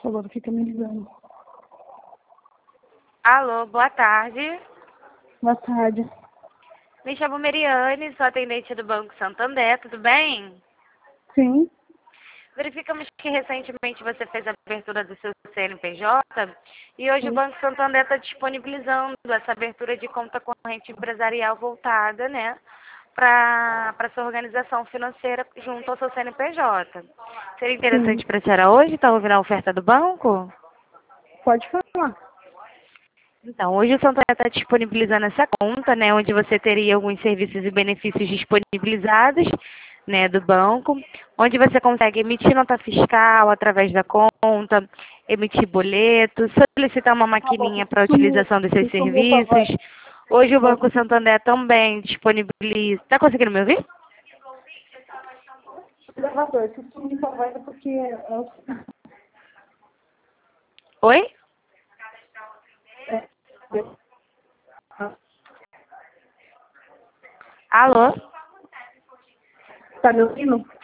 favor, fica me ligando. Alô, boa tarde. Boa tarde. Me chamo Meriane, sou atendente do Banco Santander, tudo bem? Sim, Verificamos que recentemente você fez a abertura do seu CNPJ e hoje o sim. Banco Santander está disponibilizando essa abertura de conta corrente empresarial voltada, né, para sua organização financeira junto ao seu CNPJ. Seria Sim. interessante para a senhora hoje estar ouvindo a oferta do banco? Pode falar. Então, hoje o Santander está disponibilizando essa conta, né, onde você teria alguns serviços e benefícios disponibilizados, né, do banco, onde você consegue emitir nota fiscal através da conta, emitir boleto, solicitar uma Tá bom, maquininha para a sumiu. utilização dos seus Sumiu sua voz. serviços. Hoje o Banco Santander também disponibiliza... Está conseguindo me ouvir? Gravador, se sumiu sua voz é porque... Oi? Alô? Tá me ouvindo?